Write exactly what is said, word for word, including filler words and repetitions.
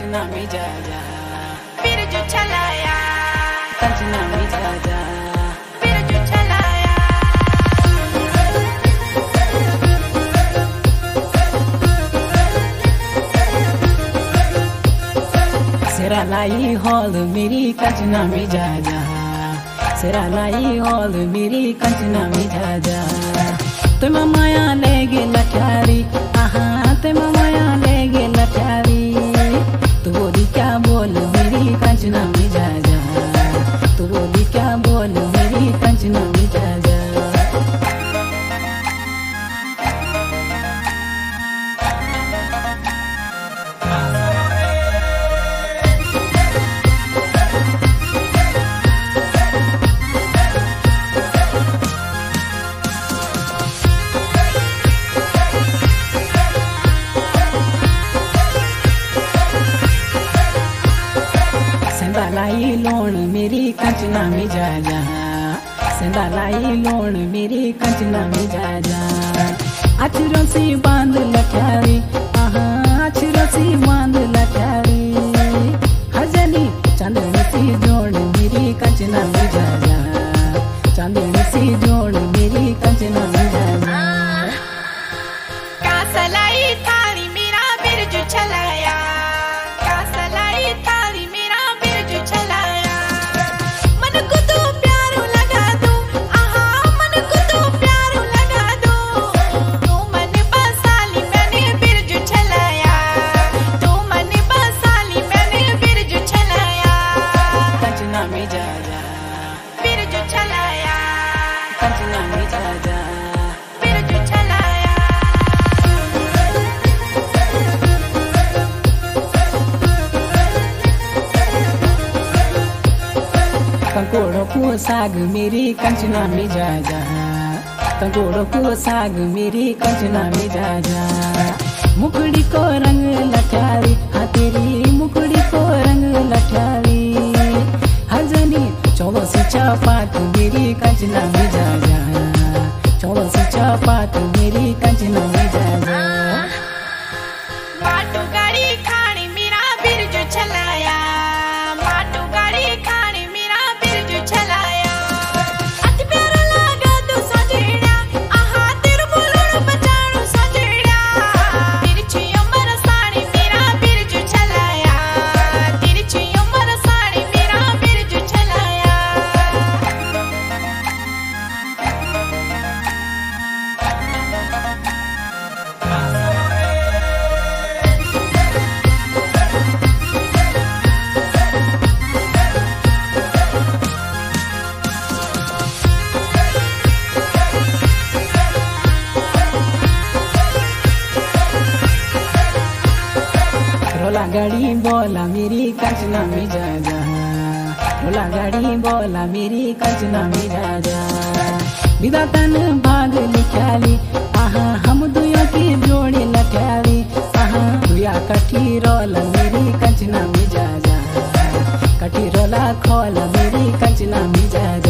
कंचना मिजाजा बिरजू चलाया कंचना मिजाजा बिरजू चलाया सिरा लाई हॉल मेरी कंचना मिजाजा सिरा लाई हॉल मेरी कंचना मिजाजा तुम माया लेगे लठारी आहा तुम माया लेगे लठारी तू बोली क्या बोल मेरी कंचना मिजाजा तू बोली क्या बोल मेरी कंचना मिजाजा संदालाई लोण मेरी कंचना मिजाजा संदालाई लोण मेरी कंचना मिजाजा अचरों से बांध लठारी आहा अचरों से बांध लठारी हजनी चांदनी सी जोड़ मेरी कंचना मिजाजा चांदनी सी जोड़ मेरी कंचना मिजाजा कासलाई थाली मेरा बिरजू चलाया कासलाई थाली मेरा बिरजू चलाया मन को तो प्यारो लगा दो आहा मन को तो प्यारो लगा दो तू मन बसाली मैंने बिरजू चलाया तू मन बसाली मैंने बिरजू चलाया कंचना मिजाजा बिरजू चलाया कंचना मिजाजा बिरजू चलाया कंकोड़ों को साग मेरी कंचना मिजाजा कंकोड़ों को साग मेरी कंचना मिजाजा मुकड़ी को रंग लठारी हाँ तेरी मुकड़ी को रंग लठारी हजनी चौबसी चपात मेरी कंचना मिजाजा चौबसी चपात मेरी कंचना मिजाजा माटू गाड़ी खानी मेरा बिरजू चलाया माटू गाड़ी खानी मेरा बिरजू चलाया अति प्यारा लगा दो सजेड़ा आहा तेरे बोलड़ बचाड़ू सजेड़ा तिरछी उम्र साड़ी मेरा बिरजू चलाया तिरछी उम्र साड़ी मेरा बिरजू चलाया रोला गाड़ी बोला मेरी कंचना मिजाजा रोला गाड़ी बोला मेरी कंचना मिजाजा विदातन भाग लिखाली आहा हम दुया की जोड़ी लठाली आहा दुया कठी रोला मेरी कंचना मिजाजा कठी रोला खोला मेरी कंचना मिजाजा